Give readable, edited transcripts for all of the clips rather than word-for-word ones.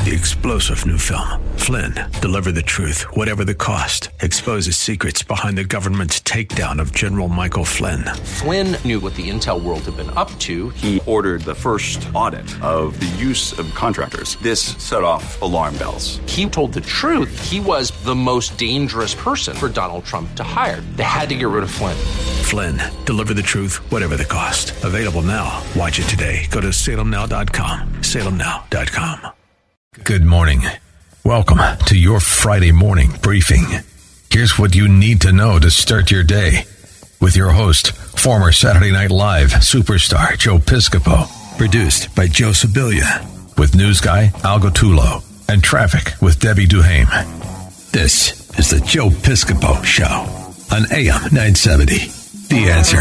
the explosive new film, Flynn, deliver the truth, whatever the cost, exposes secrets behind the government's takedown of General Michael Flynn. Flynn knew what the intel world had been up to. He ordered the first audit of the use of contractors. This set off alarm bells. He told the truth. He was the most dangerous person for Donald Trump to hire. They had to get rid of Flynn. Flynn, deliver the truth, whatever the cost. Available now. Watch it today. Go to salemnow.com. salemnow.com. Good morning. Welcome to your Friday morning briefing. Here's what you need to know to start your day. With your host, former Saturday Night Live superstar Joe Piscopo. Produced by Joe Sibilia. With news guy Al Gottulo. And traffic with Debbie Duhame. This is the Joe Piscopo Show on AM 970. The Answer.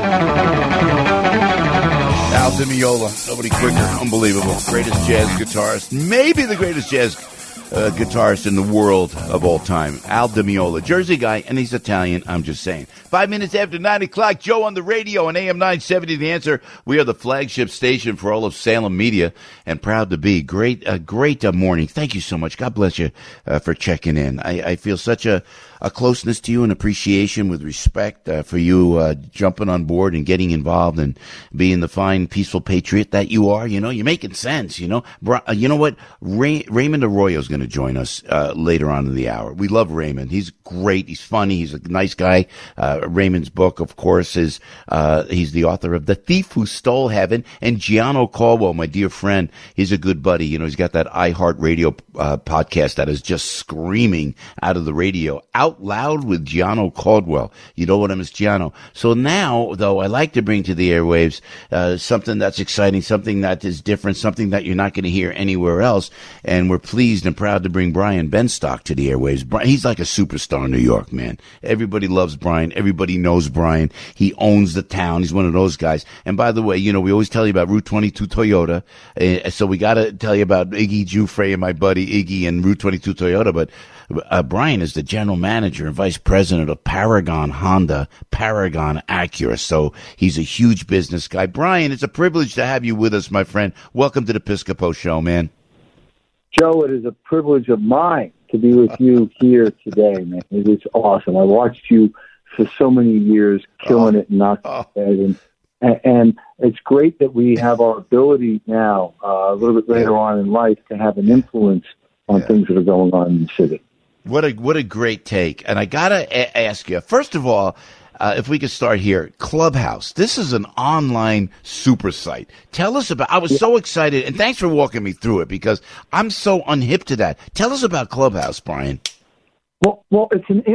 Al Di Meola, nobody quicker, unbelievable. Greatest jazz guitarist, maybe the greatest jazz guitarist in the world of all time. Al Di Meola, Jersey guy, and he's Italian, I'm just saying. 5 minutes after 9 o'clock, Joe on the radio on AM 970, The Answer. We are the flagship station for all of Salem media, and proud to be. Great morning. Thank you so much. God bless you for checking in. I feel such a closeness to you and appreciation with respect for you jumping on board and getting involved and being the fine, peaceful patriot that you are. You know, you're making sense, you know. You know what? Raymond Arroyo is going to join us later on in the hour. We love Raymond. He's great. He's funny. He's a nice guy. Raymond's book, of course, is he's the author of The Thief Who Stole Heaven. And Gianno Caldwell, my dear friend, he's a good buddy. You know, he's got that iHeartRadio podcast that is just screaming out of the radio. Out Loud with Gianno Caldwell. You know what I miss, Gianno. So now, though, I like to bring to the airwaves something that's exciting, something that is different, something that you're not going to hear anywhere else. And we're pleased and proud to bring Brian Benstock to the airwaves. He's like a superstar in New York, man. Everybody loves Brian. Everybody knows Brian. He owns the town. He's one of those guys. And by the way, you know, we always tell you about Route 22 Toyota. So we got to tell you about Iggy Giuffre and my buddy Iggy and Route 22 Toyota. But Brian is the general manager and vice president of Paragon Honda, Paragon Acura. So he's a huge business guy. Brian, it's a privilege to have you with us, my friend. Welcome to the Piscopo Show, man. Joe, it is a privilege of mine to be with you here today, man. It is awesome. I watched you for so many years, killing it and knocking it dead. And it's great that we have our ability now, a little bit later on in life, to have an influence on things that are going on in the city. What a great take. And I got to ask you, first of all, if we could start here, Clubhouse. This is an online super site. Tell us about, I was so excited, and thanks for walking me through it because I'm so unhip to that. Tell us about Clubhouse, Brian. Well, it's an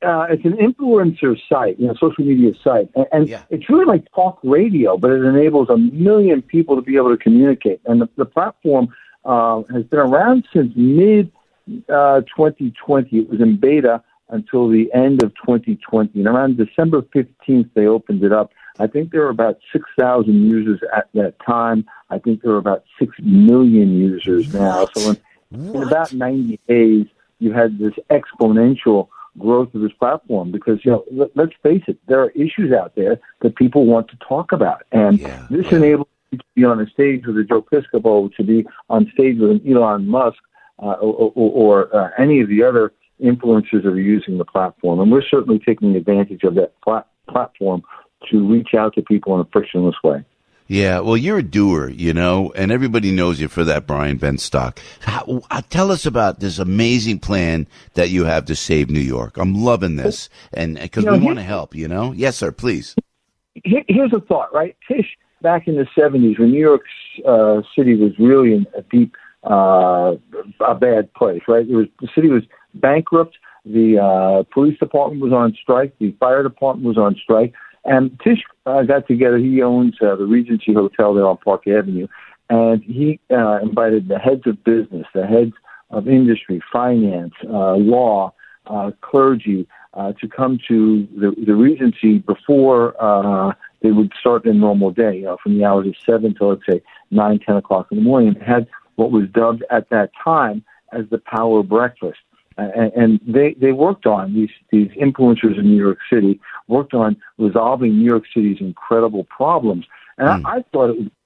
influencer site, you know, social media site. And it's really like talk radio, but it enables 1 million people to be able to communicate. And the platform has been around since mid-2020. It was in beta until the end of 2020. And around December 15th, they opened it up. I think there were about 6,000 users at that time. I think there were about 6 million users now. So in about 90 days, you had this exponential growth of this platform because, you know, let's face it, there are issues out there that people want to talk about. And this enables you to be on a stage with a Joe Piscopo, to be on stage with an Elon Musk, or any of the other influencers that are using the platform. And we're certainly taking advantage of that platform to reach out to people in a frictionless way. Yeah, well, you're a doer, you know, and everybody knows you for that, Brian Benstock. Tell us about this amazing plan that you have to save New York. I'm loving this, and because we want to help, you know. Yes, sir, please. Here's a thought, right? Tish, back in the 70s, when New York City was really in a deep, a bad place, right? The city was bankrupt. The police department was on strike. The fire department was on strike. And Tish got together. He owns the Regency Hotel there on Park Avenue. And he invited the heads of business, the heads of industry, finance, law, clergy, to come to the Regency before they would start their normal day, you know, from the hours of 7 to, let's say, 9, 10 o'clock in the morning. It had what was dubbed at that time as the Power Breakfast. And they worked on, these influencers in New York City, worked on resolving New York City's incredible problems. And I thought it was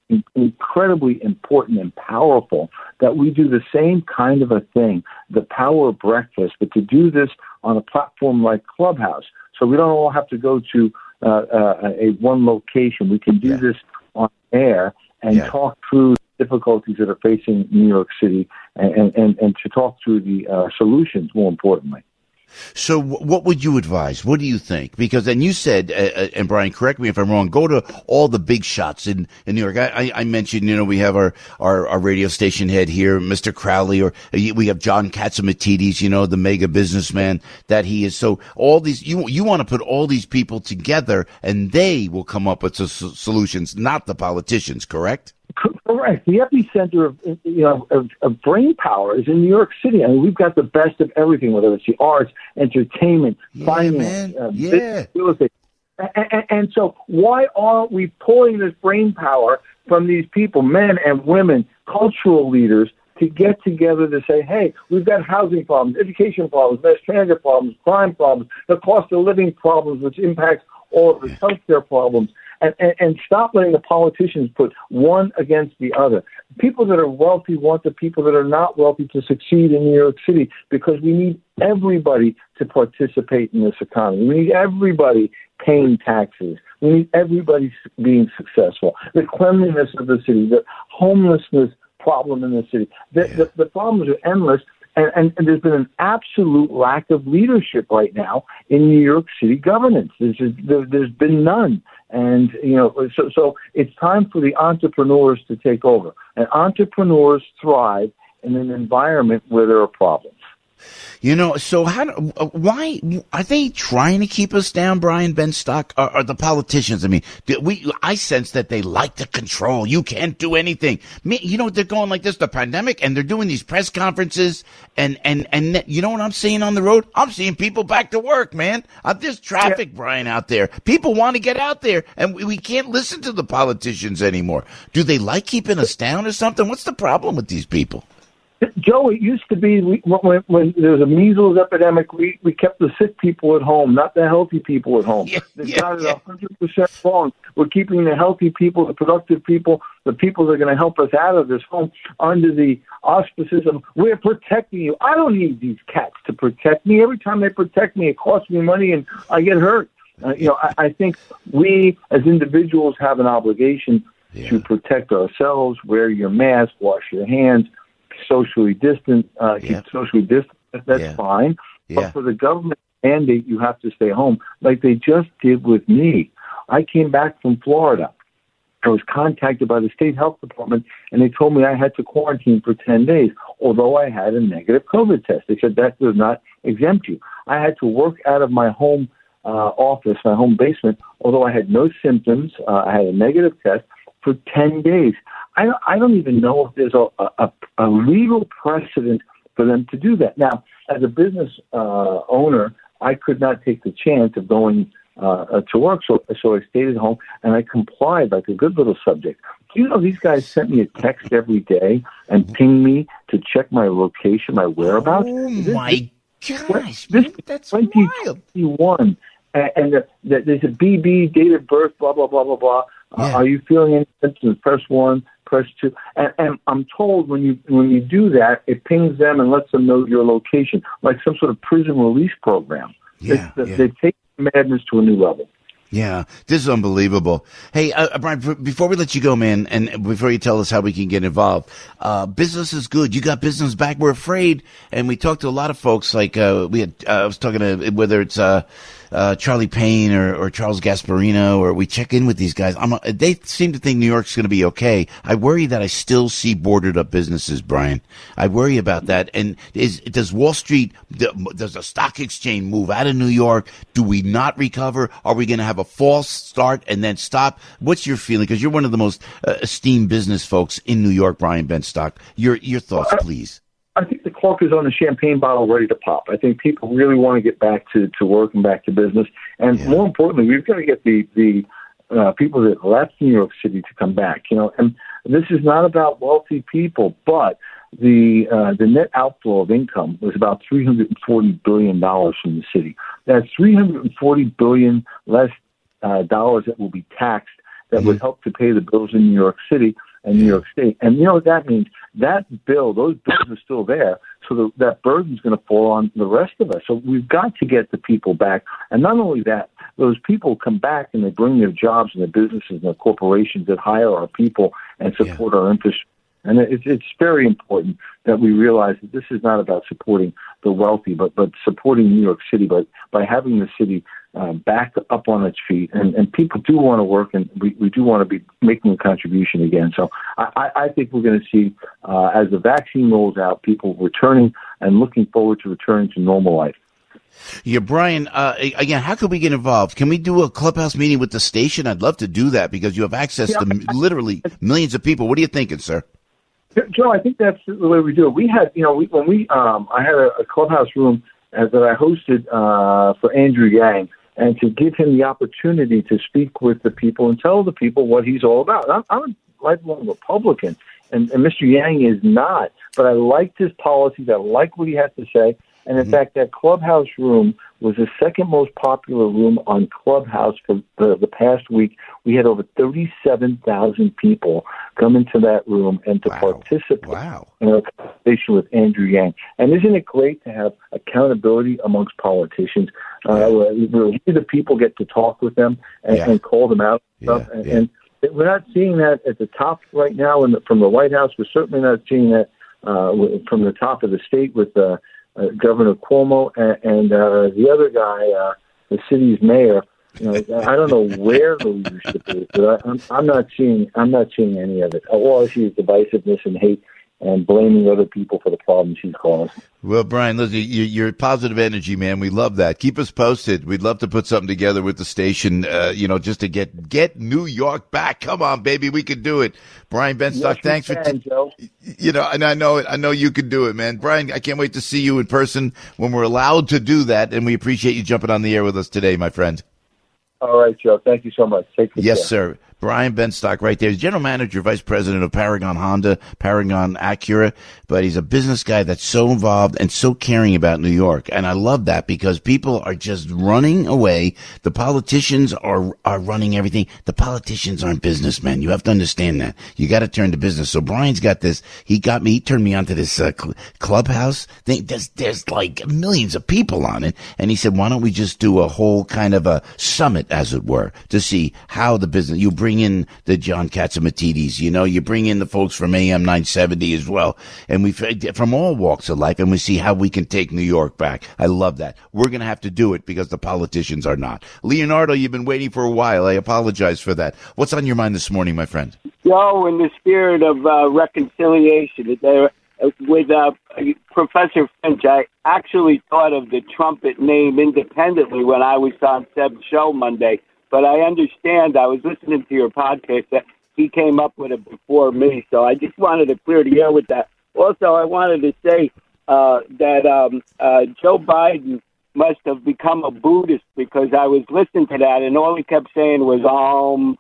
incredibly important and powerful that we do the same kind of a thing, the power of breakfast, but to do this on a platform like Clubhouse. So we don't all have to go to a one location. We can do this on air and talk through the difficulties that are facing New York City and to talk through the solutions, more importantly. So what would you advise? What do you think? Because, and you said, and Brian, correct me if I'm wrong, go to all the big shots in New York. I mentioned, we have our radio station head here, Mr. Crowley, or we have John Catsimatidis, the mega businessman that he is. So all these, you want to put all these people together and they will come up with solutions, not the politicians, correct? Correct. The epicenter of brain power is in New York City. I mean, we've got the best of everything, whether it's the arts, entertainment, finance, business, real estate. And so why aren't we pulling this brain power from these people, men and women, cultural leaders, to get together to say, hey, we've got housing problems, education problems, mass transit problems, crime problems, the cost of living problems, which impacts all of the healthcare problems. And stop letting the politicians put one against the other. People that are wealthy want the people that are not wealthy to succeed in New York City because we need everybody to participate in this economy. We need everybody paying taxes. We need everybody being successful. The cleanliness of the city, the homelessness problem in the city. The problems are endless. And there's been an absolute lack of leadership right now in New York City governance. There's been none. And, so it's time for the entrepreneurs to take over. And entrepreneurs thrive in an environment where there are problems. So why are they trying to keep us down, Brian Benstock? Or the politicians? I mean, I sense that they like to control. You can't do anything. They're going like this, the pandemic, and they're doing these press conferences. And you know what I'm seeing on the road? I'm seeing people back to work, man. There's traffic, Brian, out there. People want to get out there, and we can't listen to the politicians anymore. Do they like keeping us down or something? What's the problem with these people? Joe, it used to be when there was a measles epidemic, we kept the sick people at home, not the healthy people at home. They got it 100% wrong. We're keeping the healthy people, the productive people, the people that are going to help us out of this home under the auspices of, we're protecting you. I don't need these cats to protect me. Every time they protect me, it costs me money and I get hurt. I think we as individuals have an obligation to protect ourselves, wear your mask, wash your hands, socially distant, keep socially distant. That's fine. But for the government mandate, you have to stay home, like they just did with me. I came back from Florida. I was contacted by the state health department, and they told me I had to quarantine for 10 days, although I had a negative COVID test. They said that does not exempt you. I had to work out of my home office, my home basement, although I had no symptoms. I had a negative test for 10 days. I don't even know if there's a legal precedent for them to do that. Now, as a business owner, I could not take the chance of going to work, so I stayed at home, and I complied like a good little subject. These guys sent me a text every day and pinged me to check my location, my whereabouts. Oh, my gosh. That's 2021. And there's a BB, date of birth, blah, blah, blah, blah, blah. Are you feeling any symptoms? Press 1, press 2. And I'm told when you do that, it pings them and lets them know your location, like some sort of prison release program. They take madness to a new level. Yeah, this is unbelievable. Hey, Brian, before we let you go, man, and before you tell us how we can get involved, business is good. You got business back. We're afraid. And we talked to a lot of folks, like I was talking to, whether it's Charlie Payne or Charles Gasparino, or we check in with these guys. They seem to think New York's going to be okay. I worry that I still see boarded up businesses, Brian. I worry about that. And does Wall Street, does the stock exchange move out of New York? Do we not recover? Are we going to have a false start and then stop? What's your feeling? Because you're one of the most esteemed business folks in New York, Brian Benstock. Your thoughts, please. I think the cork is on the champagne bottle ready to pop. I think people really want to get back to work and back to business. And more importantly, we've got to get the people that left New York City to come back. And this is not about wealthy people, but the net outflow of income was about $340 billion from the city. That's $340 billion less dollars that will be taxed that would help to pay the bills in New York City and New York State. And you know what that means? That bill, those bills are still there, so that burden's going to fall on the rest of us. So we've got to get the people back. And not only that, those people come back and they bring their jobs and their businesses and their corporations that hire our people and support our infrastructure. And it's very important that we realize that this is not about supporting the wealthy, but supporting New York City, but by having the city back up on its feet. And people do want to work, and we do want to be making a contribution again. So I think we're going to see, as the vaccine rolls out, people returning and looking forward to returning to normal life. Yeah, Brian, again, how can we get involved? Can we do a clubhouse meeting with the station? I'd love to do that because you have access to literally millions of people. What are you thinking, sir? Joe, I think that's the way we do it. We had, I had a clubhouse room that I hosted for Andrew Yang, and to give him the opportunity to speak with the people and tell the people what he's all about. I'm a lifelong Republican, and Mr. Yang is not, but I liked his policies. I liked what he had to say. And in fact, that clubhouse room was the second most popular room on Clubhouse for the past week. We had over 37,000 people come into that room and to participate in a conversation with Andrew Yang. And isn't it great to have accountability amongst politicians? Where the people get to talk with them and call them out. And we're not seeing that at the top right now from the White House. We're certainly not seeing that from the top of the state with Governor Cuomo and the other guy, the city's mayor. I don't know where the leadership is, but I'm not seeing any of it. All I see is divisiveness and hate and blaming other people for the problems he's caused. Well, Brian, listen, you're positive energy, man. We love that. Keep us posted. We'd love to put something together with the station, just to get New York back. Come on, baby, we can do it. Brian Benstock, thanks for Joe. And I know you can do it, man. Brian, I can't wait to see you in person when we're allowed to do that, and we appreciate you jumping on the air with us today, my friend. All right, Joe. Thank you so much. Take care. Yes, sir. Brian Benstock right there. He's General Manager, Vice President of Paragon Honda, Paragon Acura, but he's a business guy that's so involved and so caring about New York. And I love that because people are just running away. The politicians are running everything. The politicians aren't businessmen. You have to understand that. You got to turn to business. So Brian's got this. He turned me onto this clubhouse thing. There's like millions of people on it. And he said, why don't we just do a whole kind of a summit, as it were, to see how the business, you bring in the John Katzimatidis, you bring in the folks from AM 970 as well, and we from all walks of life, and we see how we can take New York back. I love that. We're going to have to do it because the politicians are not. Leonardo, you've been waiting for a while. I apologize for that. What's on your mind this morning, my friend? Joe, in the spirit of reconciliation, with Professor Finch, I actually thought of the trumpet name independently when I was on Seb's show Monday. But I understand, I was listening to your podcast, that he came up with it before me. So I just wanted to clear the air with that. Also, I wanted to say that Joe Biden must have become a Buddhist because I was listening to that, and all he kept saying was, Om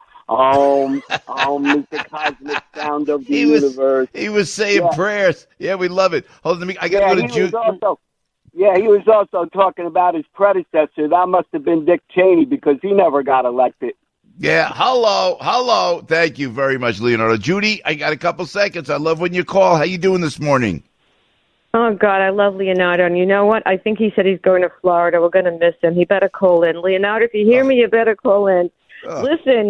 is the cosmic sound of the universe. He was saying prayers. Yeah, we love it. Hold on, I got to go to Jude. He was also talking about his predecessor. That must have been Dick Cheney because he never got elected. Yeah, hello. Thank you very much, Leonardo. Judy, I got a couple seconds. I love when you call. How you doing this morning? Oh, God, I love Leonardo. And you know what? I think he said he's going to Florida. We're going to miss him. He better call in. Leonardo, if you hear me, you better call in. Listen,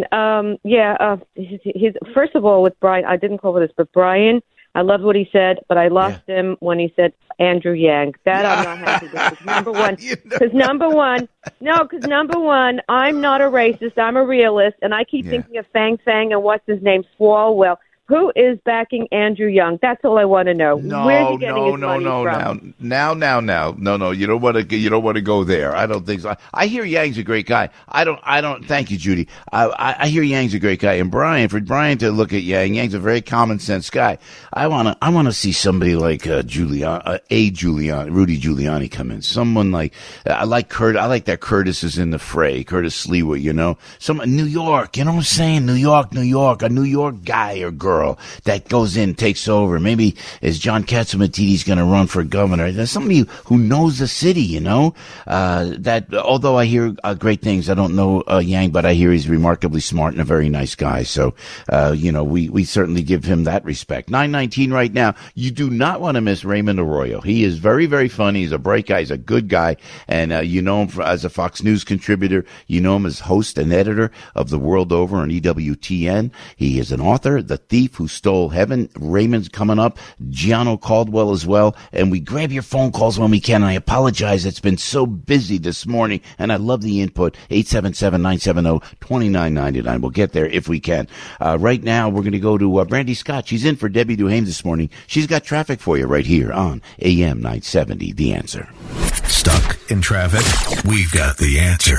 he's first of all, with Brian, I didn't call for this, but Brian, I loved what he said, but I lost him when he said Andrew Yang. That I'm not happy with. Because number one, I'm not a racist. I'm a realist, and I keep thinking of Fang Fang and what's his name, Swalwell. Who is backing Andrew Yang? That's all I want to know. Where's he getting his money from? No. You don't want to go there. I don't think so. I hear Yang's a great guy. I don't. Thank you, Judy. I hear Yang's a great guy. And for Brian to look at Yang's a very common sense guy. I want to see somebody like Rudy Giuliani come in. Someone like I like that Curtis is in the fray. Curtis Sliwa, Some New York. You know what I'm saying? New York. A New York guy or girl. Foxborough that goes in, takes over. Maybe is John Catsimatidis going to run for governor? There's somebody who knows the city, you know, that although I hear great things, I don't know Yang, but I hear he's remarkably smart and a very nice guy. So, you know, we certainly give him that respect. 9:19 right now. You do not want to miss Raymond Arroyo. He is very, very funny. He's a bright guy. He's a good guy. And you know him as a Fox News contributor. You know him as host and editor of The World Over on EWTN. He is an author, The Thief Who Stole Heaven. Raymond's coming up. Gianno Caldwell as well. And we grab your phone calls when we can. I apologize. It's been so busy this morning, and I love the input. 877-970-2999. We'll get there if we can. Right now, we're going to go to Brandy Scott. She's in for Debbie Duhame this morning. She's got traffic for you right here on AM 970, The Answer. Stuck in traffic? We've got the answer.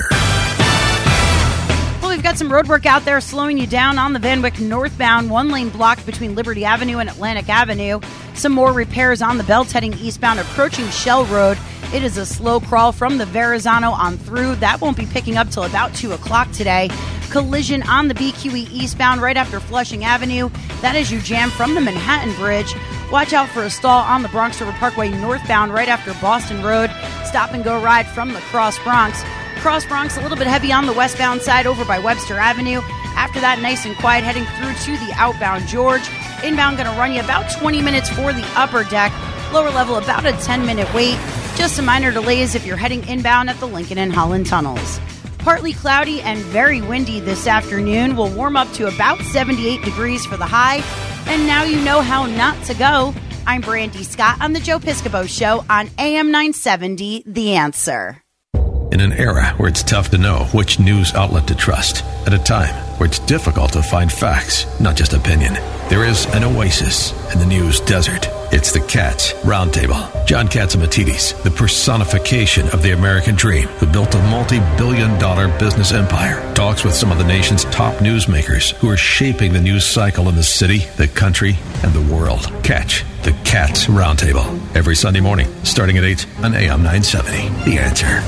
Well, we've got some road work out there slowing you down on the Van Wyck northbound, 1-lane block between Liberty Avenue and Atlantic Avenue. Some more repairs on the belt heading eastbound approaching Shell Road. It is a slow crawl from the Verrazano on through. That won't be picking up till about 2 o'clock today. Collision on the BQE eastbound right after Flushing Avenue. That is your jam from the Manhattan Bridge. Watch out for a stall on the Bronx River Parkway northbound right after Boston Road. Stop and go ride from the Cross Bronx. Cross Bronx a little bit heavy on the westbound side over by Webster Avenue. After that, nice and quiet heading through to the outbound George. Inbound going to run you about 20 minutes for the upper deck. Lower level about a 10-minute wait. Just some minor delays if you're heading inbound at the Lincoln and Holland tunnels. Partly cloudy and very windy this afternoon. Will warm up to about 78 degrees for the high. And now you know how not to go. I'm Brandy Scott on the Joe Piscopo Show on AM 970, The Answer. In an era where it's tough to know which news outlet to trust, at a time where it's difficult to find facts, not just opinion, there is an oasis in the news desert. It's the Cats Roundtable. John Catsimatidis, the personification of the American dream, who built a multi-billion-dollar business empire, talks with some of the nation's top newsmakers who are shaping the news cycle in the city, the country, and the world. Catch the Cats Roundtable every Sunday morning, starting at 8 on AM 970. The Answer.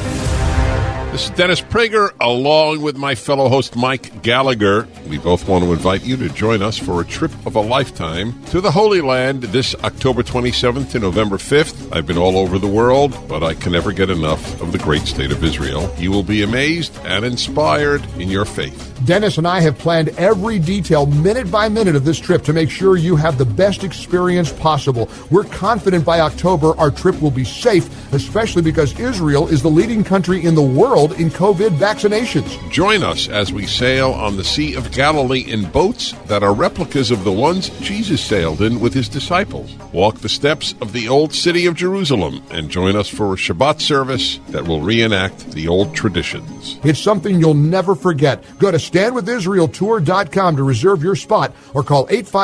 This is Dennis Prager, along with my fellow host Mike Gallagher. We both want to invite you to join us for a trip of a lifetime to the Holy Land this October 27th to November 5th. I've been all over the world, but I can never get enough of the great state of Israel. You will be amazed and inspired in your faith. Dennis and I have planned every detail, minute by minute, of this trip to make sure you have the best experience possible. We're confident by October our trip will be safe, especially because Israel is the leading country in the world in COVID vaccinations. Join us as we sail on the Sea of Galilee in boats that are replicas of the ones Jesus sailed in with his disciples. Walk the steps of the old city of Jerusalem and join us for a Shabbat service that will reenact the old traditions. It's something you'll never forget. Go to StandWithIsraelTour.com to reserve your spot or call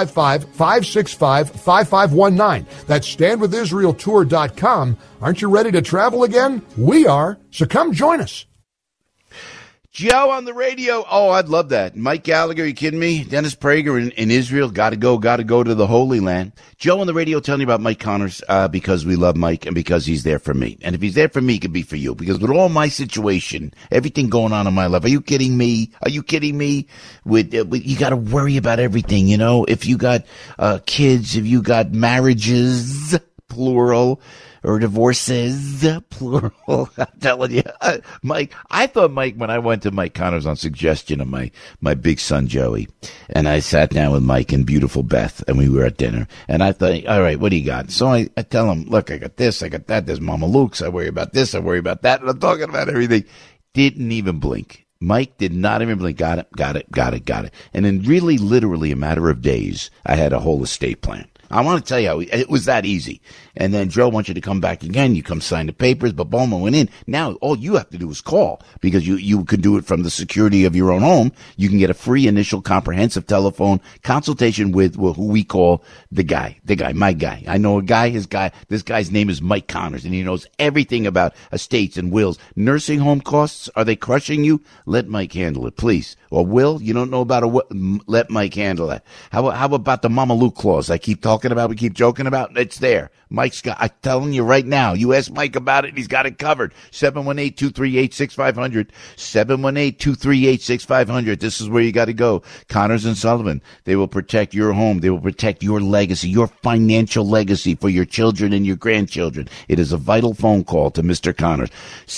855-565-5519. That's StandWithIsraelTour.com. Aren't you ready to travel again? We are. So come join us. Joe on the radio. Oh, I'd love that. Mike Gallagher, are you kidding me? Dennis Prager in Israel. Got to go to the Holy Land. Joe on the radio telling you about Mike Connors because we love Mike and because he's there for me. And if he's there for me, he can be for you. Because with all my situation, everything going on in my life, are you kidding me? Are you kidding me? With you got to worry about everything, you know? If you got kids, if you got marriages, plural, or divorces, plural. I'm telling you, Mike, I thought Mike, when I went to Mike Connors on suggestion of my big son, Joey, and I sat down with Mike and beautiful Beth, and we were at dinner, and I thought, all right, what do you got? So I tell him, look, I got this, I got that, there's Mama Luke's, I worry about this, I worry about that, and I'm talking about everything. Didn't even blink. Mike did not even blink. Got it. And in really, literally a matter of days, I had a whole estate plan. I want to tell you how it was that easy. And then Joe wants you to come back again. You come sign the papers, but Bowman went in. Now all you have to do is call because you can do it from the security of your own home. You can get a free initial comprehensive telephone consultation with who we call the guy, my guy. I know a guy, this guy's name is Mike Connors and he knows everything about estates and wills. Nursing home costs, are they crushing you? Let Mike handle it, please. Or will, you don't know about let Mike handle that. How about the Mama Luke clause I keep talking talking about, we keep joking about, it's there. Mike's got, I'm telling you right now, you ask Mike about it, he's got it covered. 718-238-6500. 718-238-6500. This is where you got to go. Connors and Sullivan. They will protect your home. They will protect your legacy, your financial legacy for your children and your grandchildren. It is a vital phone call to Mr. Connors.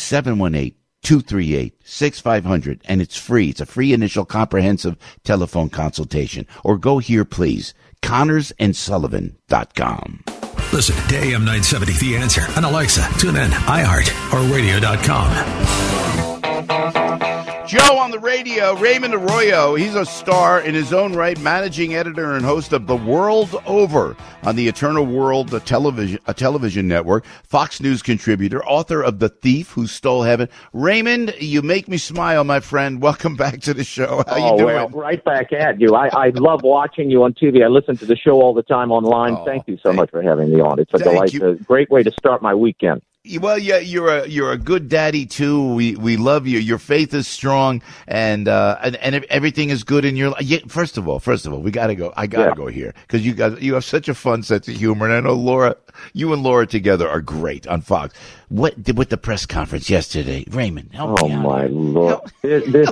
718-238-6500. And it's free. It's a free initial comprehensive telephone consultation. Or go here, please. ConnorsandSullivan.com. Listen to AM 970 The Answer on Alexa, TuneIn, iHeart, or radio.com. Joe on the radio, Raymond Arroyo. He's a star in his own right, managing editor and host of The World Over on the Eternal World a television network, Fox News contributor, author of The Thief Who Stole Heaven. Raymond, you make me smile, my friend. Welcome back to the show. How you doing? Well, right back at you. I love watching you on TV. I listen to the show all the time online. Thank you so much for having me on. It's a delight. A great way to start my weekend. Well, yeah, you're a good daddy too. We love you. Your faith is strong, and everything is good in your life. Yeah, first of all, we gotta go. I gotta go here because you have such a fun sense of humor, and I know you and Laura together are great on Fox. What with the press conference yesterday, Raymond? Oh my Lord! This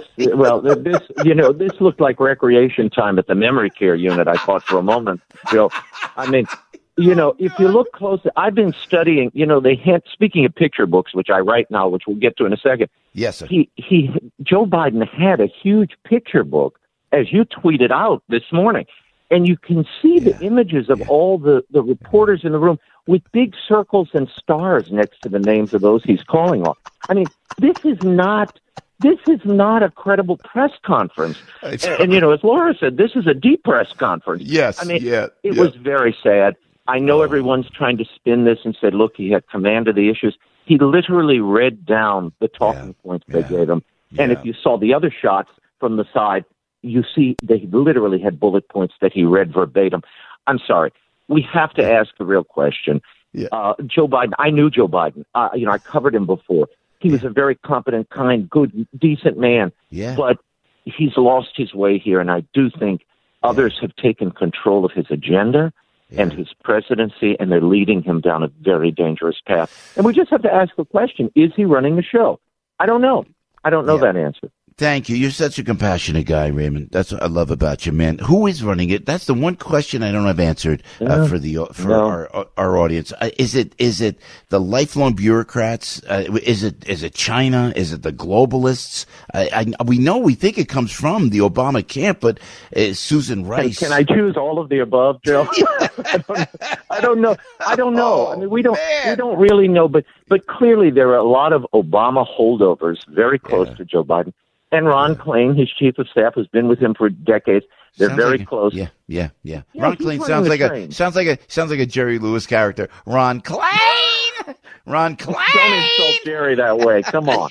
looked like recreation time at the memory care unit. I thought for a moment, Joe. I mean. If you look closely, I've been studying, speaking of picture books, which I write now, which we'll get to in a second. Yes, sir. Joe Biden had a huge picture book, as you tweeted out this morning. And you can see the images of all the reporters in the room with big circles and stars next to the names of those he's calling on. I mean, this is not a credible press conference. And as Laura said, this is a deep press conference. Yes. I mean, it was very sad. I know everyone's trying to spin this and said, look, he had command of the issues. He literally read down the talking points they gave him. And if you saw the other shots from the side, you see they literally had bullet points that he read verbatim. I'm sorry. We have to ask the real question. Joe Biden, I knew Joe Biden. I covered him before. He was a very competent, kind, good, decent man. Yeah. But he's lost his way here, and I do think others have taken control of his agenda and his presidency, and they're leading him down a very dangerous path. And we just have to ask the question, is he running the show? I don't know. I don't know that answer. Thank you. You're such a compassionate guy, Raymond. That's what I love about you, man. Who is running it? That's the one question I don't have answered our audience. Is it the lifelong bureaucrats? Is it China? Is it the globalists? We think it comes from the Obama camp, but Susan Rice. Can I choose all of the above, Joe? I don't know. I mean, we don't really know, but clearly there are a lot of Obama holdovers very close to Joe Biden. And Ron Klain, his chief of staff, who's been with him for decades. They're very close. Yeah. Ron Klain sounds like a Jerry Lewis character. Ron Klain. Don't insult Jerry that way. Come on.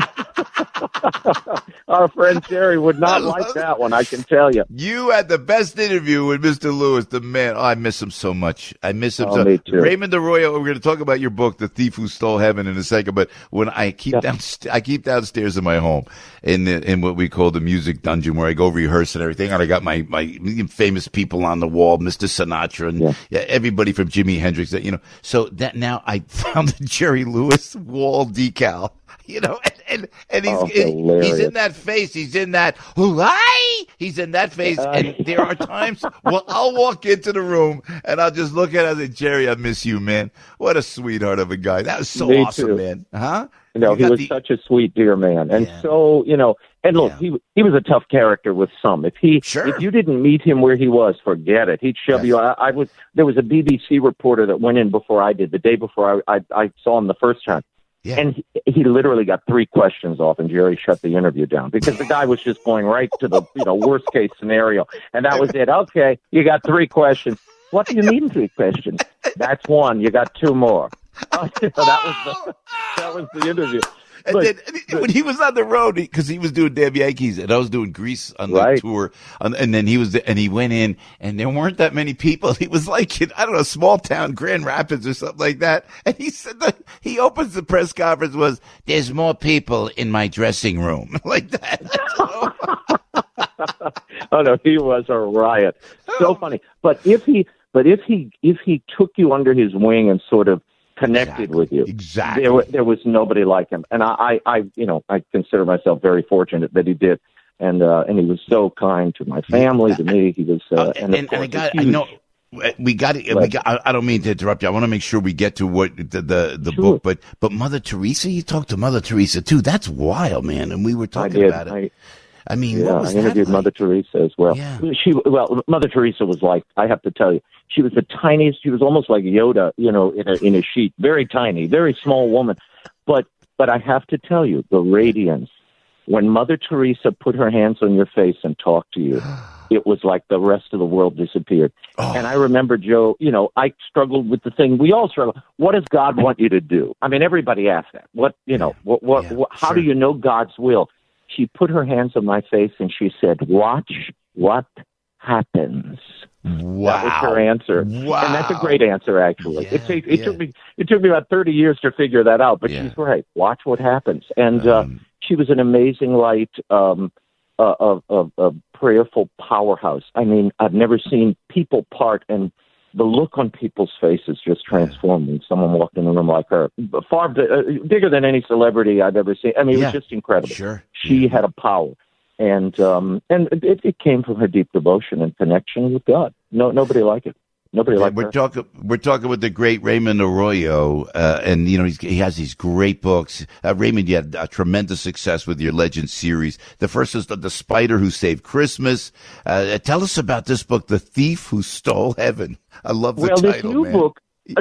Our friend Jerry would not like that one, I can tell you. You had the best interview with Mr. Lewis, the man. Oh, I miss him so much. Me too. Raymond Arroyo, we're going to talk about your book, The Thief Who Stole Heaven, in a second. But when I keep downstairs in my home in what we call the music dungeon, where I go rehearse and everything, and I got my famous people on the wall, Mr. Sinatra and everybody from Jimi Hendrix. So that now I found the Jerry Lewis wall decal. And he's in that face. He's in that face. And there are times, I'll walk into the room and I'll just look at him and say, Jerry, I miss you, man. What a sweetheart of a guy. That was so awesome, too. Man. Huh? He was such a sweet, dear man. And so, and look, he was a tough character with some. If you didn't meet him where he was, forget it. He'd shove you. There was a BBC reporter that went in before I did, the day before I saw him the first time. Yeah. And he literally got 3 questions off, and Jerry shut the interview down because the guy was just going right to the worst case scenario, and that was it. Okay, you got 3 questions. What do you mean 3 questions? That's 1. You got 2 more. That was the interview. And then when he was on the road, because he was doing Damn Yankees and I was doing Grease on the tour, and then he went in and there weren't that many people. He was like in, I don't know, small town, Grand Rapids or something like that. And he said he opens the press conference was, there's more people in my dressing room like that. Oh no, he was a riot. So funny. But if he But if he took you under his wing and sort of connected with you, there was nobody like him. And I consider myself very fortunate that he did. And he was so kind to my family, to me. He was, I don't mean to interrupt you. I want to make sure we get to what the book, but Mother Teresa, you talked to Mother Teresa too. That's wild, man. And we were talking about it. I interviewed Mother Teresa as well. Yeah. Mother Teresa was like, I have to tell you, she was the tiniest. She was almost like Yoda, in a sheet, very tiny, very small woman. But I have to tell you, the radiance when Mother Teresa put her hands on your face and talked to you. It was like the rest of the world disappeared. Oh. And I remember, Joe, I struggled with the thing. We all struggle. What does God want you to do? I mean, everybody asks that. How do you know God's will? She put her hands on my face and she said, watch what happens. Wow. That was her answer. Wow. And that's a great answer, actually. Yeah, it took me about 30 years to figure that out, but she's right. Watch what happens. And she was an amazing light, a prayerful powerhouse. I mean, I've never seen people part, and the look on people's faces just transformed when someone walked in a room like her. Far bigger than any celebrity I've ever seen. I mean, it was just incredible. Sure. She had a power, and it came from her deep devotion and connection with God. Nobody like it. Nobody like her. We're talking with the great Raymond Arroyo, and he has these great books. Raymond, you had tremendous success with your Legend series. The first is the Spider Who Saved Christmas. Tell us about this book, The Thief Who Stole Heaven. I love the title, this new man. book.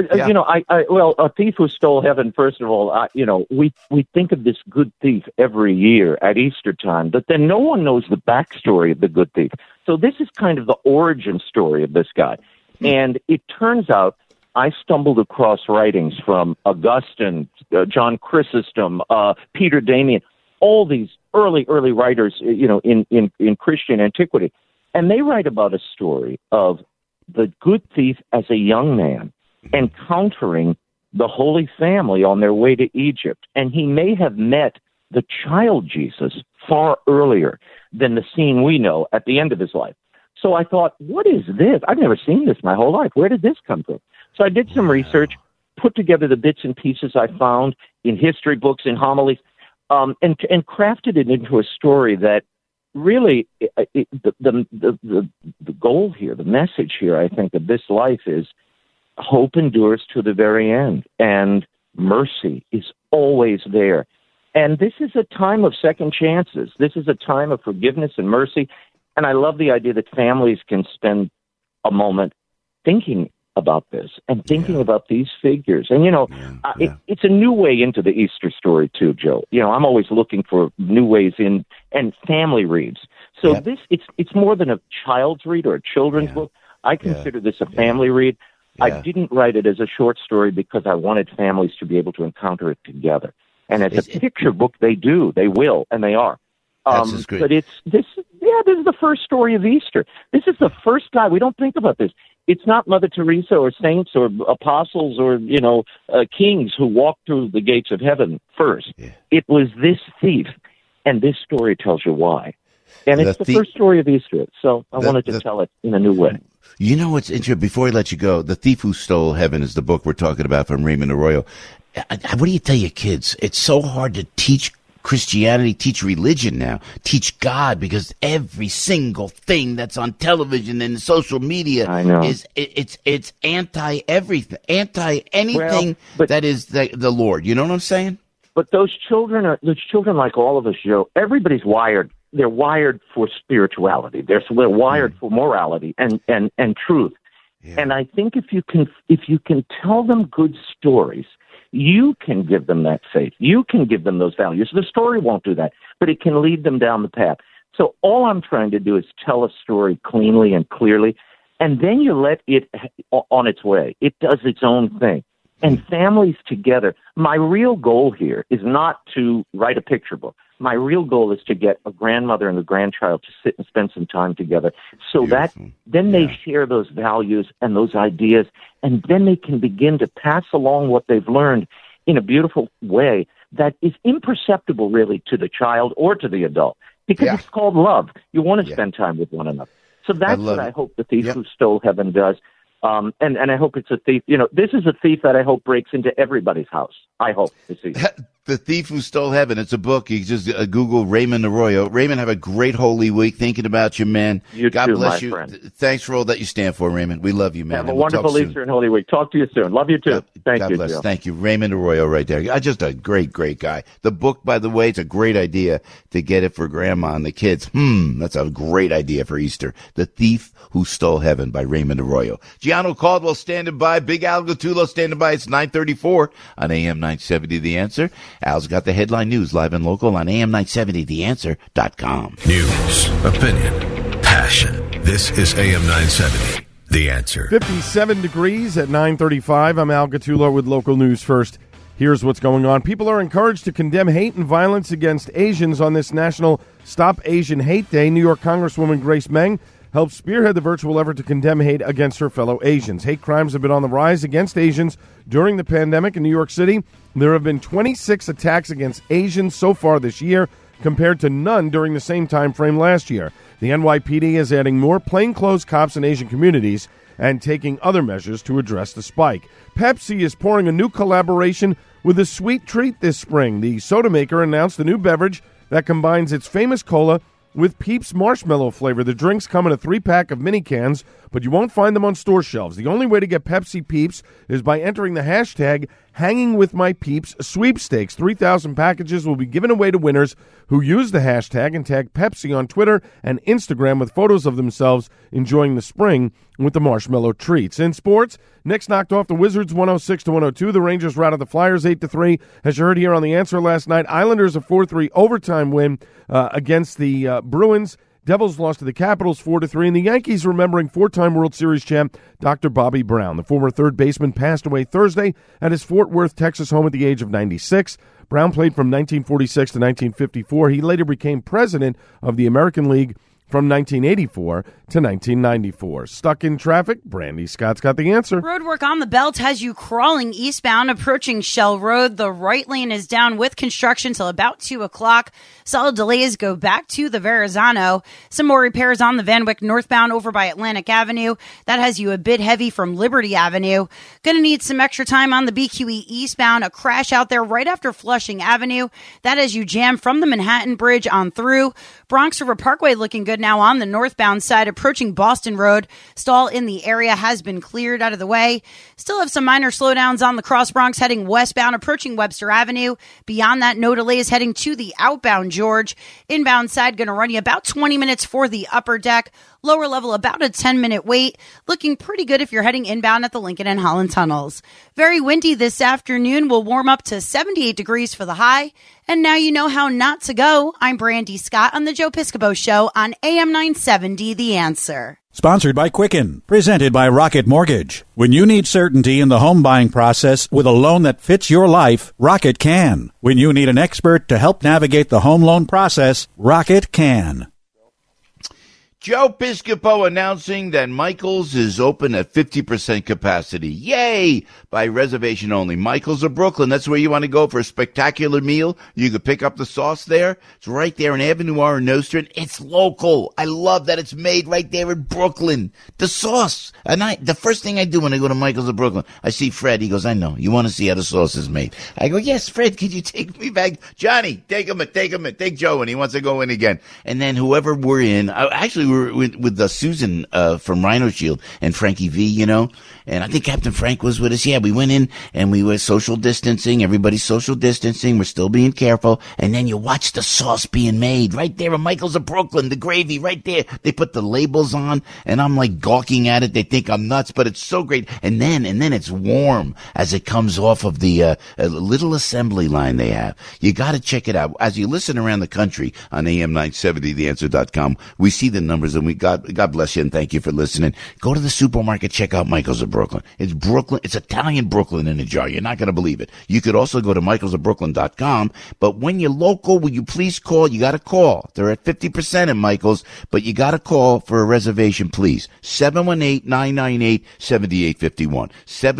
A Thief Who Stole Heaven. First of all, we think of this good thief every year at Easter time, but then no one knows the backstory of the good thief. So this is kind of the origin story of this guy. And it turns out I stumbled across writings from Augustine, John Chrysostom, Peter Damian, all these early writers, in Christian antiquity. And they write about a story of the good thief as a young man encountering the Holy Family on their way to Egypt. And he may have met the child Jesus far earlier than the scene we know at the end of his life. So I thought, what is this? I've never seen this my whole life. Where did this come from? So I did some research, put together the bits and pieces I found in history books, in homilies, and crafted it into a story that really, the goal here, the message here, I think, of this life is hope endures to the very end, and mercy is always there. And this is a time of second chances. This is a time of forgiveness and mercy. And I love the idea that families can spend a moment thinking about this and thinking about these figures. And, it's a new way into the Easter story, too, Joe. I'm always looking for new ways in, and family reads. So it's more than a child's read or a children's book. I consider this a family read. Yeah. I didn't write it as a short story because I wanted families to be able to encounter it together. And as a picture book, they will, and they are. But this is the first story of Easter. This is the first guy. We don't think about this. It's not Mother Teresa or saints or apostles or, kings who walked through the gates of heaven first. Yeah. It was this thief, and this story tells you why. And it's the first story of Easter, so I wanted to tell it in a new way. You know what's interesting? Before I let you go, The Thief Who Stole Heaven is the book we're talking about from Raymond Arroyo. What do you tell your kids? It's so hard to teach Christianity, teach religion now, teach God, because every single thing that's on television and social media is it's anti everything, anti anything that is the Lord. You know what I'm saying? But those children, like all of us, Joe. Everybody's wired. They're wired for spirituality. They're wired for morality and truth. Yeah. And I think if you can tell them good stories, you can give them that faith. You can give them those values. The story won't do that, but it can lead them down the path. So all I'm trying to do is tell a story cleanly and clearly, and then you let it on its way. It does its own thing. And families together, my real goal here is not to write a picture book. My real goal is to get a grandmother and a grandchild to sit and spend some time together so that then they share those values and those ideas, and then they can begin to pass along what they've learned in a beautiful way that is imperceptible really to the child or to the adult, because it's called love. You want to spend time with one another. So that's what I hope The Thief Who Stole Heaven does. And I hope it's a thief. This is a thief that I hope breaks into everybody's house. I hope to see. The Thief Who Stole Heaven. It's a book. You just Google Raymond Arroyo. Raymond, have a great Holy Week. Thinking about you, man. God too, bless you. Friend. Thanks for all that you stand for, Raymond. We love you, man. Have a wonderful Easter and Holy Week. Talk to you soon. Love you too. Thank you, bless. Joe. Thank you. Raymond Arroyo right there. Just a great, great guy. The book, by the way, it's a great idea to get it for Grandma and the kids. That's a great idea for Easter. The Thief Who Stole Heaven by Raymond Arroyo. Gianno Caldwell standing by. Big Al Gattulo standing by. It's 9:34 on AM 970 The Answer. Al's got the headline news live and local on AM970TheAnswer.com. News, opinion, passion. This is AM 970 The Answer. 57 degrees at 9:35. I'm Al Gattulo with local news first. Here's what's going on. People are encouraged to condemn hate and violence against Asians on this National Stop Asian Hate Day. New York Congresswoman Grace Meng helped spearhead the virtual effort to condemn hate against her fellow Asians. Hate crimes have been on the rise against Asians during the pandemic. In New York City, there have been 26 attacks against Asians so far this year, compared to none during the same time frame last year. The NYPD is adding more plainclothes cops in Asian communities and taking other measures to address the spike. Pepsi is pouring a new collaboration with a sweet treat this spring. The soda maker announced a new beverage that combines its famous cola with Peeps marshmallow flavor. The drinks come in a 3-pack of mini cans, but you won't find them on store shelves. The only way to get Pepsi Peeps is by entering the hashtag HangingWithMyPeeps sweepstakes. 3,000 packages will be given away to winners who use the hashtag and tag Pepsi on Twitter and Instagram with photos of themselves enjoying the spring with the marshmallow treats. In sports, Knicks knocked off the Wizards 106-102. The Rangers routed the Flyers 8-3. As you heard here on The Answer last night, Islanders a 4-3 overtime win against the Bruins. Devils lost to the Capitals 4-3, and the Yankees remembering 4-time World Series champ Dr. Bobby Brown. The former third baseman passed away Thursday at his Fort Worth, Texas home at the age of 96. Brown played from 1946 to 1954. He later became president of the American League from 1984 to 1994. Stuck in traffic? Brandy Scott's got the answer. Roadwork on the belt has you crawling eastbound approaching Shell Road. The right lane is down with construction till about 2 o'clock. Solid delays go back to the Verrazano. Some more repairs on the Van Wyck northbound over by Atlantic Avenue. That has you a bit heavy from Liberty Avenue. Gonna need some extra time on the BQE eastbound. A crash out there right after Flushing Avenue. That has you jammed from the Manhattan Bridge on through. Bronx River Parkway looking good now on the northbound side approaching Boston Road. Stall in the area has been cleared out of the way. Still have some minor slowdowns on the Cross Bronx heading westbound approaching Webster Avenue. Beyond that, no delays heading to the outbound George. Inbound side going to run you about 20 minutes for the upper deck. Lower level, about a 10-minute wait. Looking pretty good if you're heading inbound at the Lincoln and Holland tunnels. Very windy this afternoon. Will warm up to 78 degrees for the high. And now you know how not to go. I'm Brandy Scott on the Joe Piscopo Show on AM 970 The Answer. Sponsored by Quicken. Presented by Rocket Mortgage. When you need certainty in the home buying process with a loan that fits your life, Rocket can. When you need an expert to help navigate the home loan process, Rocket can. Joe Piscopo announcing that Michael's is open at 50% capacity. Yay! By reservation only. Michael's of Brooklyn. That's where you want to go for a spectacular meal. You can pick up the sauce there. It's right there in Avenue R in Nostrand. It's local. I love that it's made right there in Brooklyn. The sauce. And the first thing I do when I go to Michael's of Brooklyn, I see Fred. He goes, I know. You want to see how the sauce is made. I go, yes, Fred, could you take me back? Johnny, take him in. Take Joe in. He wants to go in again. And then whoever we're in, actually, we're with Susan from Rhino Shield and Frankie V, you know, and I think Captain Frank was with us. Yeah, we went in and we were social distancing. Everybody's social distancing. We're still being careful. And then you watch the sauce being made right there in Michael's of Brooklyn, the gravy right there. They put the labels on and I'm like gawking at it. They think I'm nuts, but it's so great. And then it's warm as it comes off of the little assembly line they have. You got to check it out. As you listen around the country on AM970TheAnswer.com, we see the numbers and God bless you and thank you for listening. Go to the supermarket, check out Michael's of Brooklyn. It's Brooklyn. It's Italian Brooklyn in a jar. You're not going to believe it. You could also go to michaelsofbrooklyn.com. But when you're local, will you please call? You got to call. They're at 50% at Michael's, but you got to call for a reservation, please. 718-998-7851.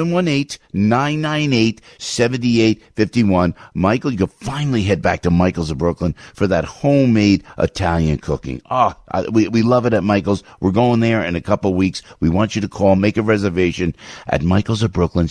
718-998-7851. Michael, you can finally head back to Michael's of Brooklyn for that homemade Italian cooking. We love it at Michael's. We're going there in a couple weeks. We want you to call, make a reservation at Michael's of Brooklyn,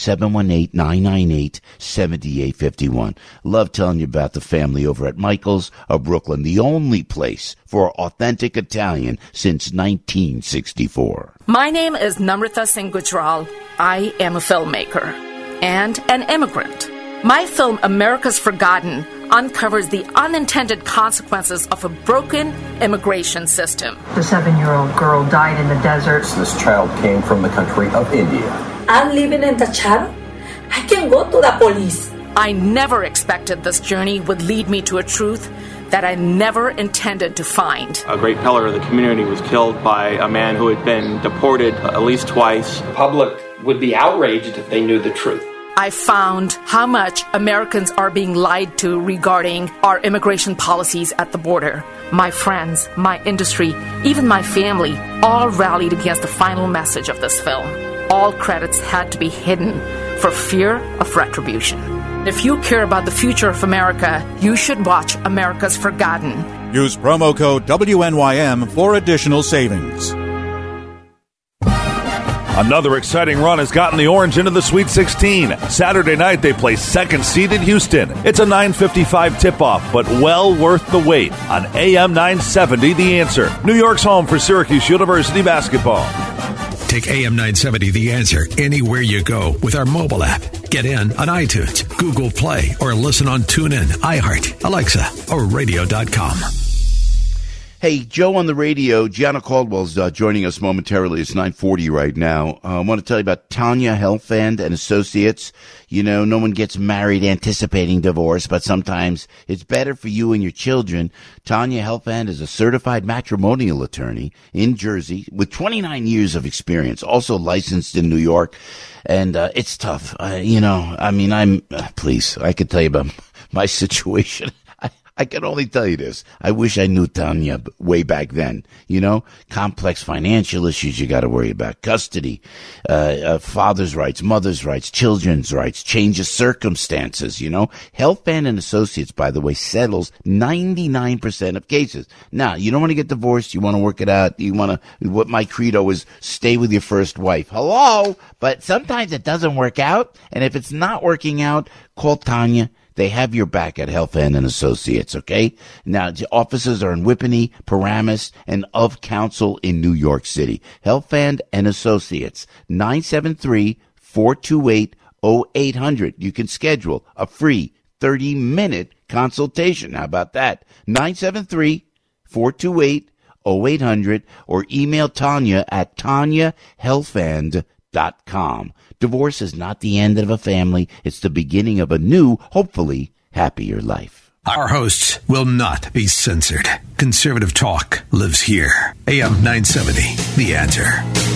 718-998-7851. Love telling you about the family over at Michael's of Brooklyn, the only place for authentic Italian since 1964. My name is Namrata Singh Gujral. I am a filmmaker and an immigrant. My film, America's Forgotten, uncovers the unintended consequences of a broken immigration system. The 7-year-old girl died in the desert. This child came from the country of India. I'm living in the shadow. I can go to the police. I never expected this journey would lead me to a truth that I never intended to find. A great pillar of the community was killed by a man who had been deported at least twice. The public would be outraged if they knew the truth. I found how much Americans are being lied to regarding our immigration policies at the border. My friends, my industry, even my family all rallied against the final message of this film. All credits had to be hidden for fear of retribution. If you care about the future of America, you should watch America's Forgotten. Use promo code WNYM for additional savings. Another exciting run has gotten the Orange into the Sweet 16. Saturday night, they play second-seeded Houston. It's a 9:55 tip-off, but well worth the wait on AM 970 The Answer, New York's home for Syracuse University basketball. Take AM 970 The Answer anywhere you go with our mobile app. Get in on iTunes, Google Play, or listen on TuneIn, iHeart, Alexa, or radio.com. Hey, Joe on the radio, Gianna Caldwell's joining us momentarily. It's 9:40 right now. I want to tell you about Tanya Helfand and Associates. You know, no one gets married anticipating divorce, but sometimes it's better for you and your children. Tanya Helfand is a certified matrimonial attorney in Jersey with 29 years of experience, also licensed in New York. And it's tough. Please, I could tell you about my situation. I can only tell you this. I wish I knew Tanya way back then. You know, complex financial issues you got to worry about, custody, father's rights, mother's rights, children's rights, change of circumstances, you know. Helfand and Associates, by the way, settles 99% of cases. Now, you don't want to get divorced. You want to work it out. What my credo is, stay with your first wife. Hello? But sometimes it doesn't work out. And if it's not working out, call Tanya. They have your back at Helfand and Associates, okay? Now, the offices are in Whippany, Paramus, and of Council in New York City. Helfand and Associates, 973-428-0800. You can schedule a free 30-minute consultation. How about that? 973-428-0800 or email Tanya at tanyahelfand.com. Divorce is not the end of a family. It's the beginning of a new, hopefully, happier life. Our hosts will not be censored. Conservative talk lives here. AM 970, The Answer.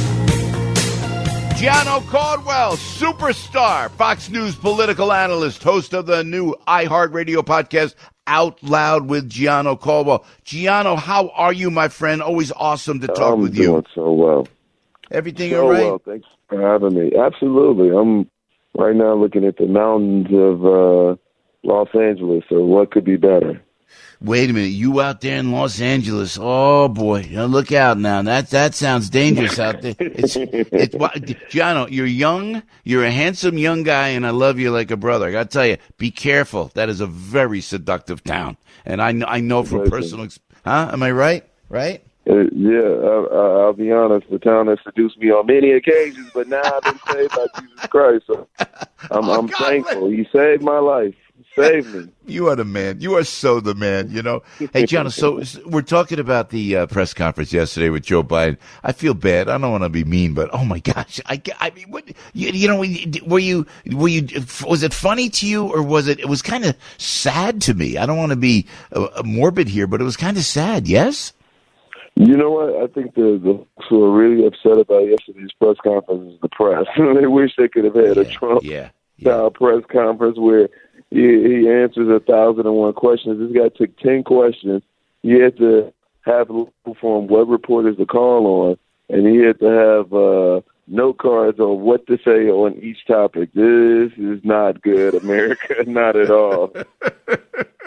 Gianna Caldwell, superstar, Fox News political analyst, host of the new iHeartRadio podcast, Out Loud with Gianna Caldwell. Gianna, how are you, my friend? Always awesome to talk with you. I'm doing so well. Everything all right? Well, thanks for having me. Absolutely. I'm right now looking at the mountains of Los Angeles, so what could be better? Wait a minute. You out there in Los Angeles. Oh, boy. Now, look out now. That sounds dangerous out there. It's Gianna, you're young. You're a handsome young guy, and I love you like a brother. I got to tell you, be careful. That is a very seductive town. And I know from personal experience. Huh? Am I right? Right? I'll be honest. The town has seduced me on many occasions, but now I've been saved by Jesus Christ. So I'm thankful. You saved my life. Save me. You are the man. You are so the man, you know. Hey, Gianna, so we're talking about the press conference yesterday with Joe Biden. I feel bad. I don't want to be mean, but oh my gosh. I mean, what, you know, was it funny to you, or was it was kind of sad to me? I don't want to be morbid here, but it was kind of sad, yes? You know what? I think the folks who are really upset about yesterday's press conference is the press. They wish they could have had a Trump-style press conference where he answers 1,001 questions. This guy took 10 questions. He had to have for him what reporters to call on, and he had to have note cards on what to say on each topic. This is not good, America. Not at all.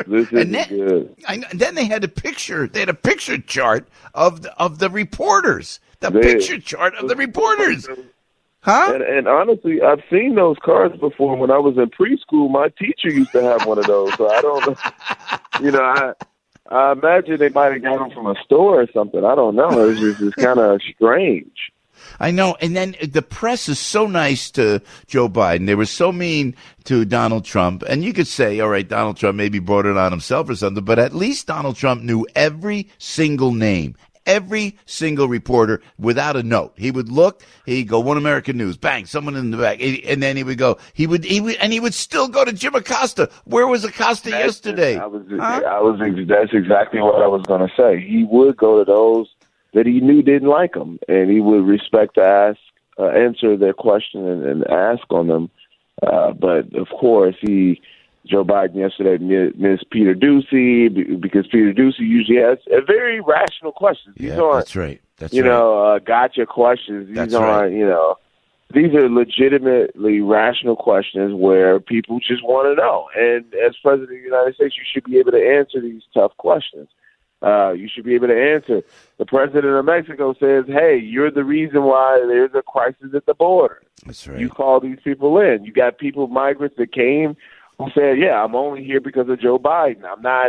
This is good. Then they had a picture. They had a picture chart of the reporters. Picture chart of the reporters. Huh? And honestly, I've seen those cards before. When I was in preschool, my teacher used to have one of those. So I don't know. You know, I imagine they might have got them from a store or something. I don't know. It's kind of strange. I know. And then the press is so nice to Joe Biden. They were so mean to Donald Trump. And you could say, all right, Donald Trump maybe brought it on himself or something, but at least Donald Trump knew every single name. Every single reporter without a note. He would look, he'd go, One American News, bang, someone in the back. And then he would go, he would still go to Jim Acosta. Where was Acosta yesterday? That's exactly what I was going to say. He would go to those that he knew didn't like him, and he would respect to answer their question and ask on them. But of course, Joe Biden yesterday missed Peter Doocy because Peter Doocy usually has a very rational questions. These aren't, that's right. Gotcha questions. These aren't, right. These are legitimately rational questions where people just want to know. And as President of the United States, you should be able to answer these tough questions. You should be able to answer. The president of Mexico says, hey, you're the reason why there's a crisis at the border. That's right. You call these people in. You got migrants that came who said, yeah, I'm only here because of Joe Biden.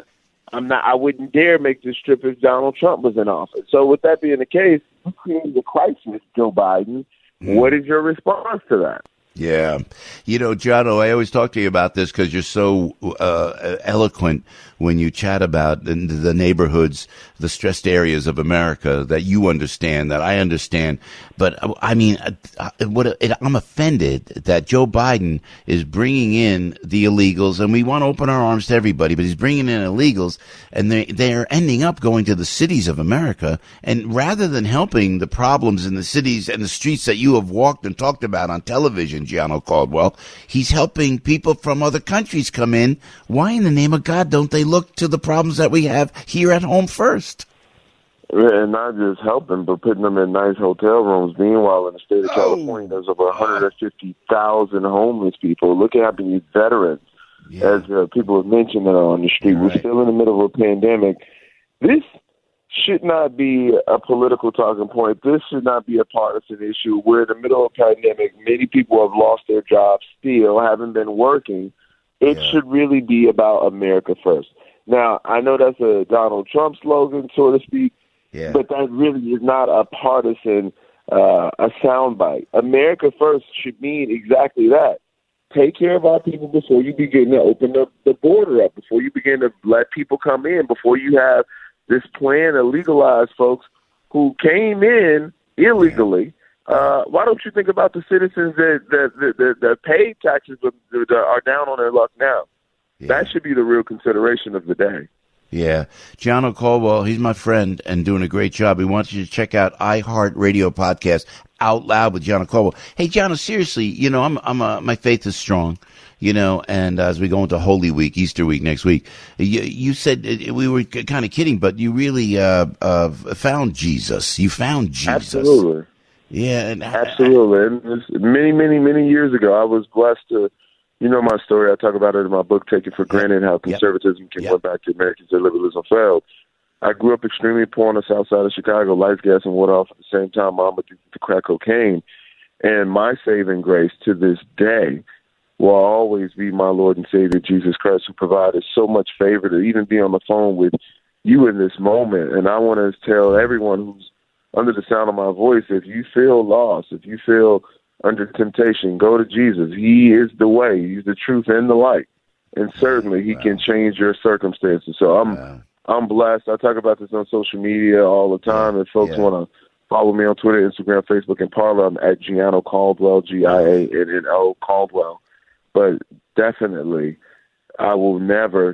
I wouldn't dare make this trip if Donald Trump was in office. So with that being the case, you created a crisis, Joe Biden. What is your response to that? Yeah. You know, Jono, I always talk to you about this because you're so eloquent when you chat about the neighborhoods, the stressed areas of America that you understand, that I understand. But, I mean, I'm offended that Joe Biden is bringing in the illegals, and we want to open our arms to everybody, but he's bringing in illegals, and they're ending up going to the cities of America. And rather than helping the problems in the cities and the streets that you have walked and talked about on television, Gianno Caldwell, he's helping people from other countries come in. Why in the name of God don't they look to the problems that we have here at home first? And not just helping, but putting them in nice hotel rooms. Meanwhile, in the state of California, there's over 150,000 homeless people. Look at how many veterans, as people have mentioned on the street. We're still in the middle of a pandemic. This should not be a political talking point. This should not be a partisan issue. We're in the middle of a pandemic. Many people have lost their jobs still, haven't been working. It should really be about America first. Now, I know that's a Donald Trump slogan, so to speak, but that really is not a partisan a soundbite. America first should mean exactly that. Take care of our people before you begin to open the border up, before you begin to let people come in, before you have this plan to legalize folks who came in illegally. Why don't you think about the citizens that paid taxes but are down on their luck now? That should be the real consideration of the day. Yeah. Gianno Caldwell, he's my friend and doing a great job. We want you to check out iHeartRadio podcast Out Loud with Gianno Caldwell. Hey, Gianno, seriously, you know, my faith is strong. You know, and as we go into Holy Week, Easter week next week, you said we were kind of kidding, but you really found Jesus. You found Jesus. Absolutely. Yeah. Absolutely. And many years ago, I was blessed to, you know my story. I talk about it in my book, Take It for Granted, how conservatism can went back to Americans and liberalism failed. I grew up extremely poor on the south side of Chicago, lights, gas, and water off at the same time. Mom addicted to crack cocaine. And my saving grace to this day will always be my Lord and Savior, Jesus Christ, who provided so much favor to even be on the phone with you in this moment. And I want to tell everyone who's under the sound of my voice, if you feel lost, if you feel under temptation, go to Jesus. He is the way. He's the truth and the light. And certainly he can change your circumstances. So I'm blessed. I talk about this on social media all the time. If folks want to follow me on Twitter, Instagram, Facebook, and Parler, I'm at Gianno Caldwell, Gianno Caldwell. But definitely, I will never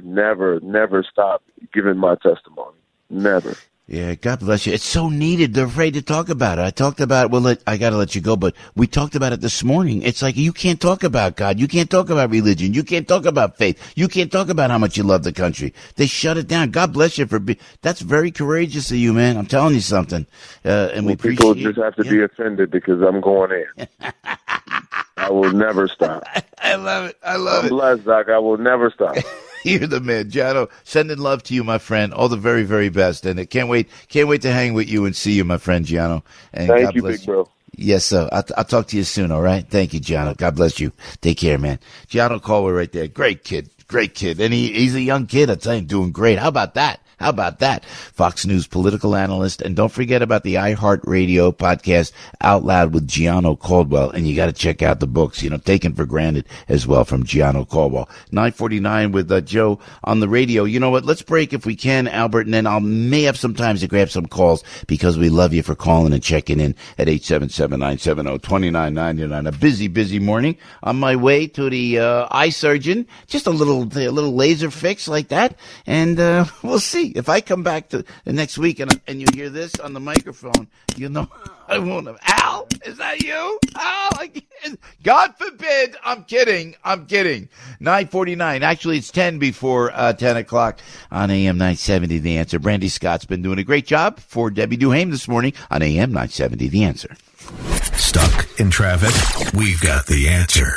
stop giving my testimony. Never. Yeah, God bless you. It's so needed. They're afraid to talk about it. I talked about, I got to let you go, but we talked about it this morning. It's like you can't talk about God. You can't talk about religion. You can't talk about faith. You can't talk about how much you love the country. They shut it down. God bless you that's very courageous of you, man. I'm telling you something. And we appreciate people just have to be offended because I'm going in. I will never stop. I love it. I love it. I'm blessed, Doc. I will never stop. You're the man, Giano. Sending love to you, my friend. All the very, very best. And I can't wait to hang with you and see you, my friend Giano. And Thank God you, bless big bro. Yes, sir. I'll talk to you soon, all right? Thank you, Giano. God bless you. Take care, man. Giano Caldwell right there. Great kid. And he's a young kid, I tell you, doing great. How about that? Fox News political analyst. And don't forget about the iHeartRadio podcast Out Loud with Giano Caldwell. And you got to check out the books, Taken for Granted as well from Giano Caldwell. 9:49 with Joe on the radio. You know what? Let's break if we can, Albert, and then I may have some time to grab some calls because we love you for calling and checking in at 877-970-2999. A busy morning on my way to the eye surgeon. Just a little laser fix like that. And we'll see. If I come back to the next week and you hear this on the microphone, I won't have. Al, is that you? Al, God forbid. I'm kidding. 9:49. Actually, it's 10 before 10 o'clock on AM 970, The Answer. Brandy Scott's been doing a great job for Debbie Duhame this morning on AM 970, The Answer. Stuck in traffic? We've got the answer.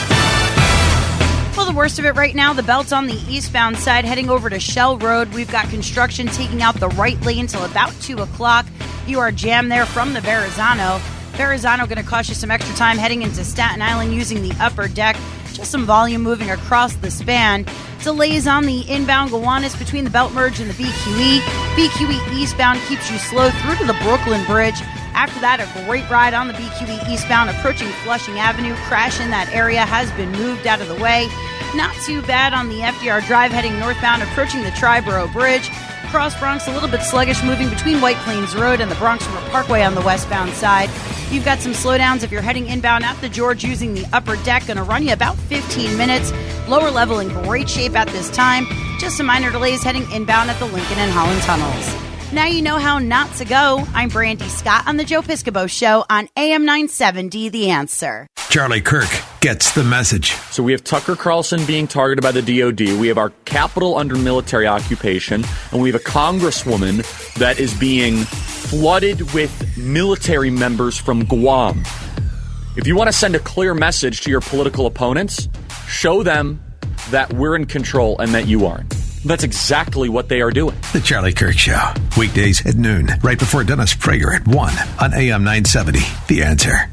Well, the worst of it right now, the belt's on the eastbound side heading over to Shell Road. We've got construction taking out the right lane till about 2 o'clock. You are jammed there from the Verrazano. Verrazano going to cost you some extra time heading into Staten Island using the upper deck. Just some volume moving across the span. Delays on the inbound Gowanus between the belt merge and the BQE. BQE eastbound keeps you slow through to the Brooklyn Bridge. After that, a great ride on the BQE eastbound approaching Flushing Avenue. Crash in that area has been moved out of the way. Not too bad on the FDR Drive heading northbound approaching the Triborough Bridge. Cross Bronx a little bit sluggish moving between White Plains Road and the Bronx River Parkway on the westbound side. You've got some slowdowns if you're heading inbound at the George using the upper deck. Going to run you about 15 minutes. Lower level in great shape at this time. Just some minor delays heading inbound at the Lincoln and Holland tunnels. Now you know how not to go. I'm Brandy Scott on the Joe Piscopo Show on AM 970, The Answer. Charlie Kirk gets the message. So we have Tucker Carlson being targeted by the DOD. We have our Capitol under military occupation. And we have a congresswoman that is being flooded with military members from Guam. If you want to send a clear message to your political opponents, show them that we're in control and that you aren't. That's exactly what they are doing. The Charlie Kirk Show. Weekdays at noon, right before Dennis Prager at 1 on AM 970. The Answer.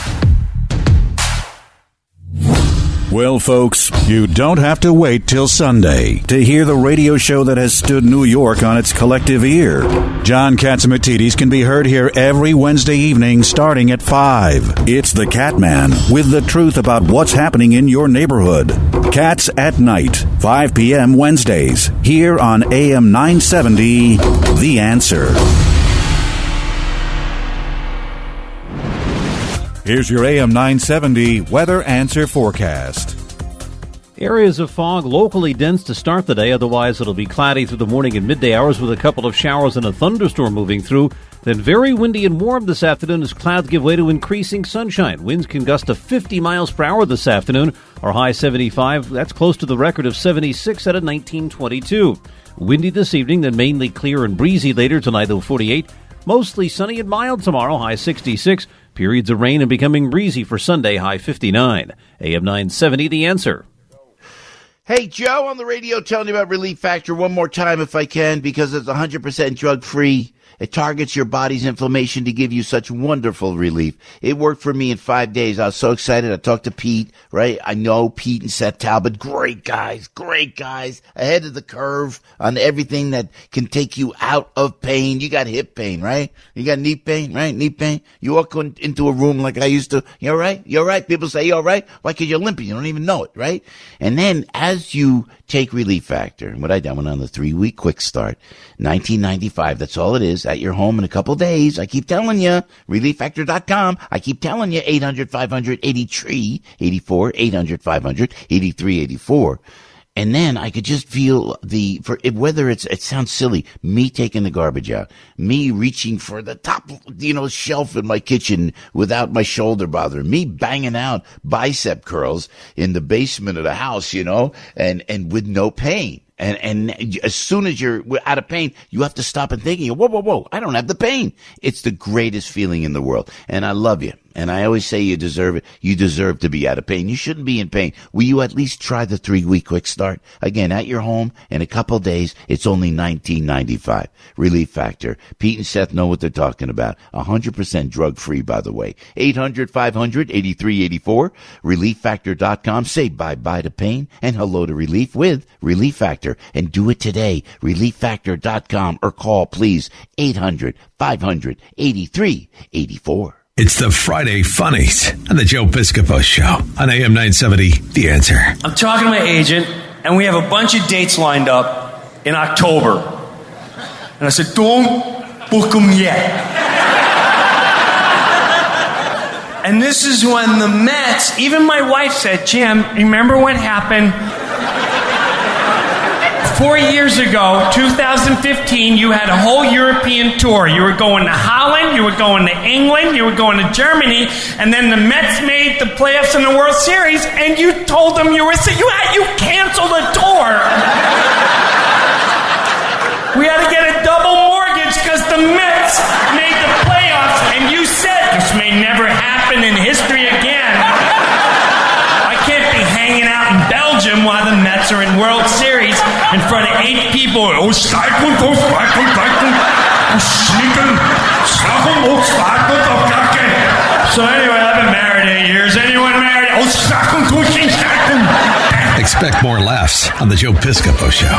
Well, folks, you don't have to wait till Sunday to hear the radio show that has stood New York on its collective ear. John Catsimatidis can be heard here every Wednesday evening starting at 5. It's the Catman with the truth about what's happening in your neighborhood. Cats at Night, 5 p.m. Wednesdays, here on AM 970, The Answer. Here's your AM 970 Weather Answer forecast. Areas of fog locally dense to start the day. Otherwise, it'll be cloudy through the morning and midday hours with a couple of showers and a thunderstorm moving through. Then very windy and warm this afternoon as clouds give way to increasing sunshine. Winds can gust to 50 miles per hour this afternoon. Our high 75. That's close to the record of 76 out of 1922. Windy this evening, then mainly clear and breezy later tonight, though 48. Mostly sunny and mild tomorrow, high 66. Periods of rain and becoming breezy for Sunday, high 59. AM 970, The Answer. Hey, Joe, on the radio telling you about Relief Factor one more time if I can, because it's 100% drug-free. It targets your body's inflammation to give you such wonderful relief. It worked for me in 5 days. I was so excited. I talked to Pete, right? I know Pete and Seth Talbot, great guys, ahead of the curve on everything that can take you out of pain. You got hip pain, right? You got knee pain, right? Knee pain. You walk into a room like I used to. You all right? You all right? People say, you all right? Why? Because you're limping. You don't even know it, right? And then as you take Relief Factor, and what I done, went on the 3-week quick start, $19.95. That's all it is. At your home in a couple days. I keep telling you, ReliefFactor.com. I keep telling you, 800-500-8384, 800-500-8384. And then I could just feel whether it sounds silly, me taking the garbage out, me reaching for the top, shelf in my kitchen without my shoulder bothering, me banging out bicep curls in the basement of the house, and with no pain. And as soon as you're out of pain, you have to stop and think, whoa, I don't have the pain. It's the greatest feeling in the world. And I love you. And I always say you deserve it. You deserve to be out of pain. You shouldn't be in pain. Will you at least try the 3-week quick start? Again, at your home in a couple days. It's only $19.95. Relief Factor. Pete and Seth know what they're talking about. 100% drug-free, by the way. 800-500-8384. ReliefFactor.com. Say bye-bye to pain and hello to relief with Relief Factor. And do it today. ReliefFactor.com or call, please, 800-500-8384. It's the Friday Funnies on the Joe Piscopo Show on AM 970, The Answer. I'm talking to my agent, and we have a bunch of dates lined up in October. And I said, don't book them yet. And this is when the Mets, even my wife said, Jim, remember what happened 4 years ago, 2015, you had a whole European tour. You were going to Holland, you were going to England, you were going to Germany, and then the Mets made the playoffs in the World Series, and you told them you canceled a tour. We had to get a double mortgage because the Mets made the playoffs, and you said this may never happen in history again. I can't be hanging out in Belgium while the Mets are in World Series in front of 8 people. So anyway, I've been married 8 years. Anyone married? Expect more laughs on the Joe Piscopo Show.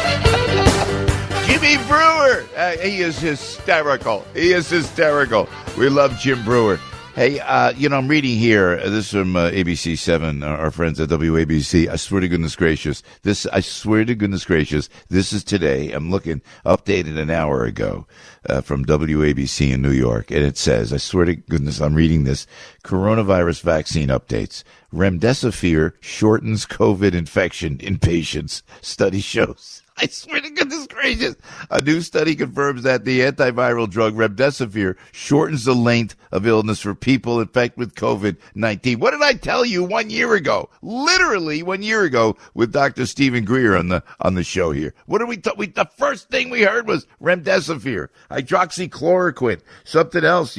Jimmy Brewer. He is hysterical. We love Jim Brewer. Hey, I'm reading here, this is from ABC 7, our friends at WABC. I swear to goodness gracious, this is today. I'm looking, updated an hour ago, from WABC in New York. And it says, I swear to goodness, I'm reading this, coronavirus vaccine updates. Remdesivir shortens COVID infection in patients. Study shows. I swear to goodness gracious. A new study confirms that the antiviral drug Remdesivir shortens the length of illness for people infected with COVID-19. What did I tell you 1 year ago? Literally 1 year ago with Dr. Stephen Greer on the show here. What did the first thing we heard was Remdesivir, hydroxychloroquine, something else,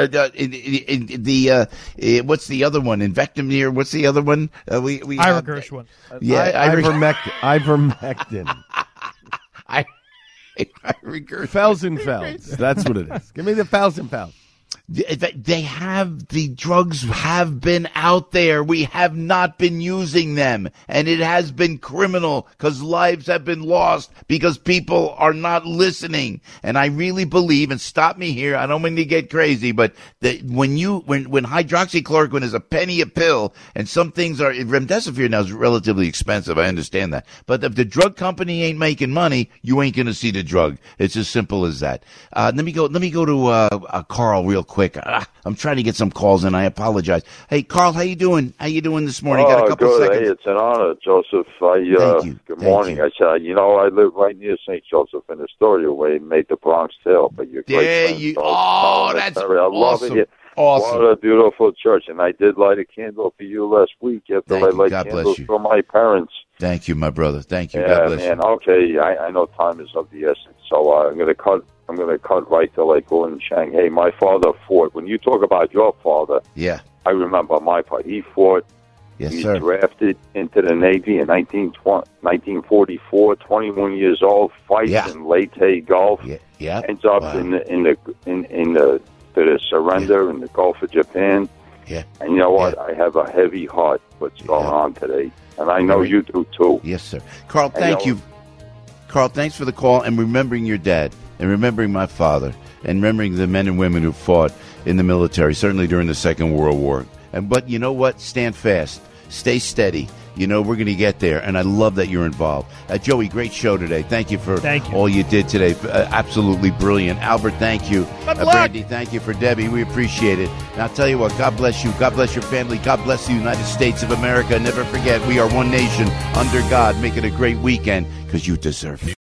what's the other one? Invectimir, what's the other one? Ira Gershwin. Yeah, ivermectin. Felsenfeld. That's what it is. Give me the Felsenfeld. The drugs have been out there. We have not been using them. And it has been criminal because lives have been lost because people are not listening. And I really believe, and stop me here, I don't mean to get crazy, but when hydroxychloroquine is a penny a pill and some things are, Remdesivir now is relatively expensive. I understand that. But if the drug company ain't making money, you ain't going to see the drug. It's as simple as that. Let me go to Carl real quick. I'm trying to get some calls in. I apologize. Hey, Carl, how you doing? How you doing this morning? Got a couple good. seconds. Hey, it's an honor, Joseph. Thank you. Good morning. I said, I live right near St. Joseph in Astoria, where he made the Bronx Tale. But you're great. That's I love it. Awesome. What a beautiful church. And I did light a candle for you last week after I light candles for my parents. Thank you, my brother. Thank you. Yeah, God bless man. you. Okay, I know time is of the essence, so I'm going to cut right to like Gordon Chang. Hey, my father fought. When you talk about your father, yeah, I remember my father. He fought. Yes, he sir. drafted into the Navy in 1944. 21 years old, fights in Leyte Gulf. Yeah. Ends up in the surrender in the Gulf of Japan. Yeah. And you know what? I have a heavy heart. What's going on today? And I know you do too. Yes, sir. Carl, thank you. Carl, thanks for the call and remembering your dad and remembering my father and remembering the men and women who fought in the military, certainly during the Second World War. But you know what? Stand fast. Stay steady. We're going to get there, and I love that you're involved. Joey, great show today. Thank you for all you did today. Absolutely brilliant. Albert, thank you. Brandy, thank you. For Debbie, we appreciate it. And I'll tell you what, God bless you. God bless your family. God bless the United States of America. Never forget, we are one nation under God. Make it a great weekend because you deserve it.